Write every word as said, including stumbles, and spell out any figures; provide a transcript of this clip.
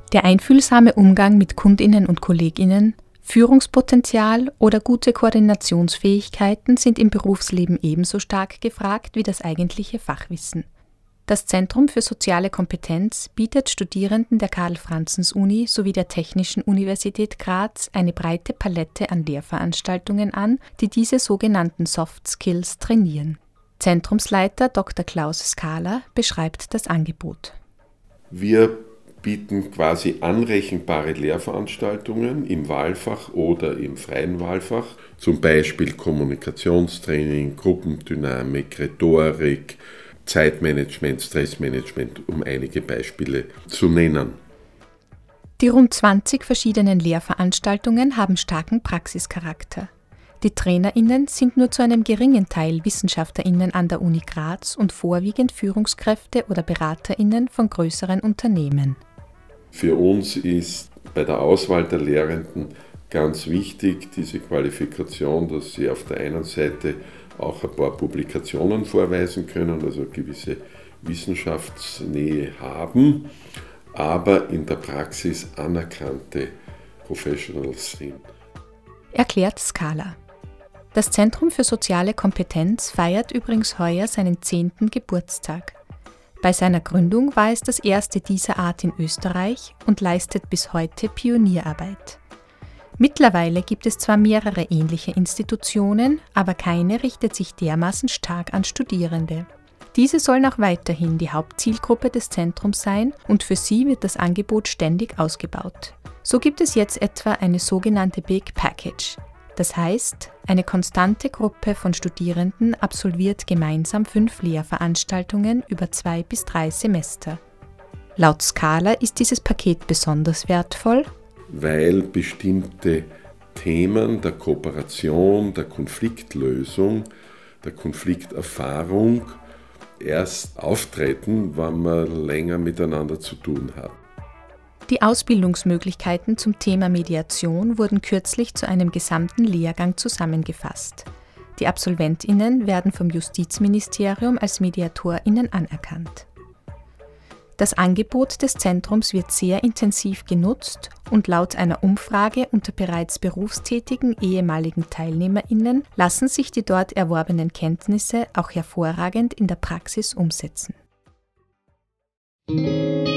Der einfühlsame Umgang mit KundInnen und KollegInnen, Führungspotenzial oder gute Koordinationsfähigkeiten sind im Berufsleben ebenso stark gefragt wie das eigentliche Fachwissen. Das Zentrum für soziale Kompetenz bietet Studierenden der Karl-Franzens-Uni sowie der Technischen Universität Graz eine breite Palette an Lehrveranstaltungen an, die diese sogenannten Soft Skills trainieren. Zentrumsleiter Doktor Klaus Skala beschreibt das Angebot. Wir bieten quasi anrechenbare Lehrveranstaltungen im Wahlfach oder im freien Wahlfach, zum Beispiel Kommunikationstraining, Gruppendynamik, Rhetorik, Zeitmanagement, Stressmanagement, um einige Beispiele zu nennen. Die rund zwanzig verschiedenen Lehrveranstaltungen haben starken Praxischarakter. Die TrainerInnen sind nur zu einem geringen Teil WissenschaftlerInnen an der Uni Graz und vorwiegend Führungskräfte oder BeraterInnen von größeren Unternehmen. Für uns ist bei der Auswahl der Lehrenden ganz wichtig diese Qualifikation, dass sie auf der einen Seite auch ein paar Publikationen vorweisen können, also eine gewisse Wissenschaftsnähe haben, aber in der Praxis anerkannte Professionals sind. Erklärt Skala. Das Zentrum für soziale Kompetenz feiert übrigens heuer seinen zehnten Geburtstag. Bei seiner Gründung war es das erste dieser Art in Österreich und leistet bis heute Pionierarbeit. Mittlerweile gibt es zwar mehrere ähnliche Institutionen, aber keine richtet sich dermaßen stark an Studierende. Diese sollen auch weiterhin die Hauptzielgruppe des Zentrums sein und für sie wird das Angebot ständig ausgebaut. So gibt es jetzt etwa eine sogenannte Big Package. Das heißt, eine konstante Gruppe von Studierenden absolviert gemeinsam fünf Lehrveranstaltungen über zwei bis drei Semester. Laut Skala ist dieses Paket besonders wertvoll, weil bestimmte Themen der Kooperation, der Konfliktlösung, der Konflikterfahrung erst auftreten, wenn man länger miteinander zu tun hat. Die Ausbildungsmöglichkeiten zum Thema Mediation wurden kürzlich zu einem gesamten Lehrgang zusammengefasst. Die AbsolventInnen werden vom Justizministerium als MediatorInnen anerkannt. Das Angebot des Zentrums wird sehr intensiv genutzt und laut einer Umfrage unter bereits berufstätigen ehemaligen TeilnehmerInnen lassen sich die dort erworbenen Kenntnisse auch hervorragend in der Praxis umsetzen.